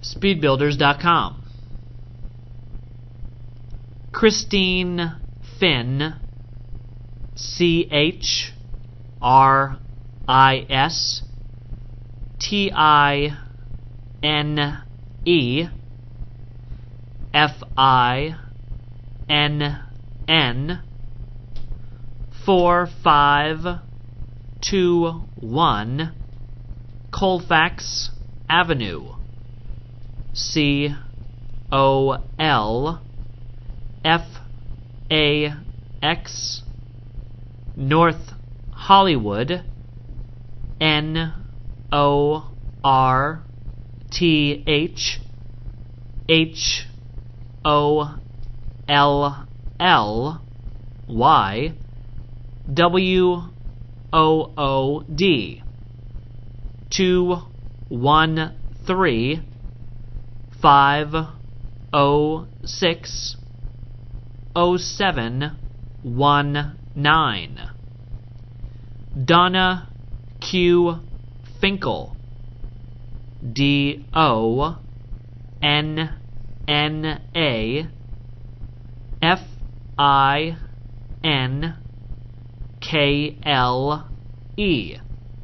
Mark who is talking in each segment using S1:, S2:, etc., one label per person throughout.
S1: Speedbuilders.com. Christine Finn, CHRISTINE 4521 Colfax Avenue, COLFAX, North Hollywood, NORTH HOLLY WOOD 213-506-0719. Donna Q. Finkel, DONNAFINKLE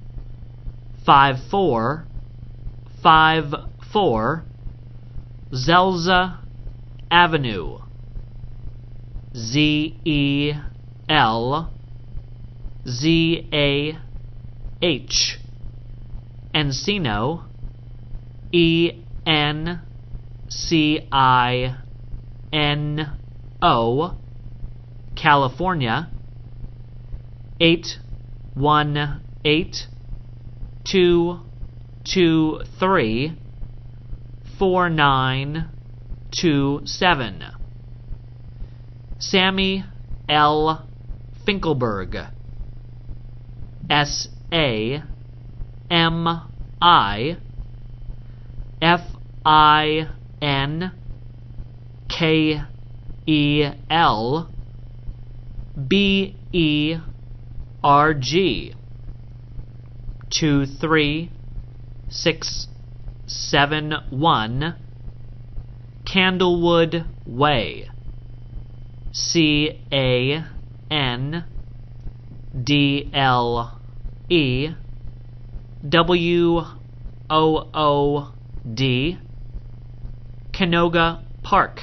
S1: 5454 Zelza Avenue, ZELZAH Encino, ENCINO California, 818-223-4927. Sammy L. Finkelberg, SAMIFINKELBERG 23671 Candlewood Way, CANDLEWOOD Canoga Park,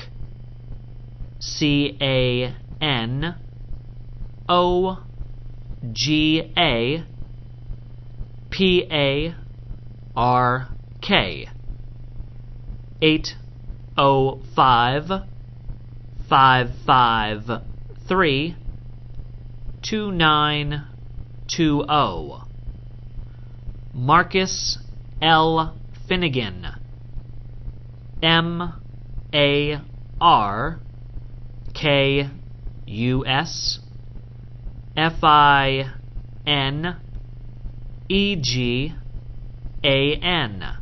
S1: CANOGAPARK 805-553-2920. Marcus L. Finnegan, MARKUS FINEGAN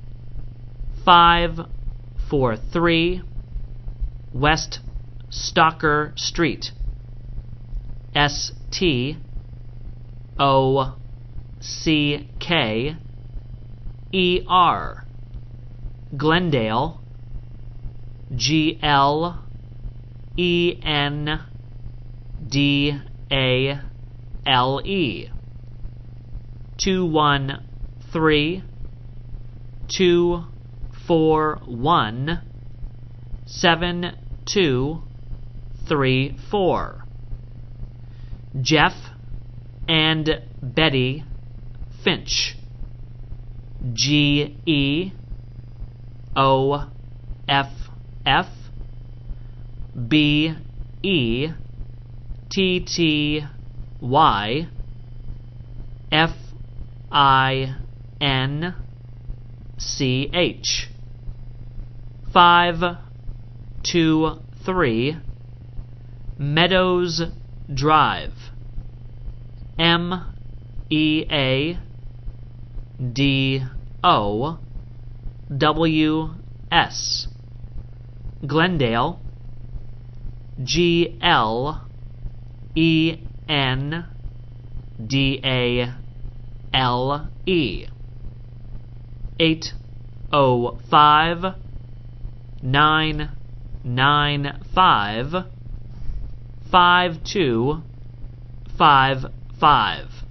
S1: 543 West Stalker Street, STOCKER Glendale, GLENDALE 213-241-7234. Jeff and Betty Finch, GEOFF BETTY FINCH 523 Meadows Drive, MEADOWS Glendale, GLENDALE 805 5 9 9 5 5 2 5 5.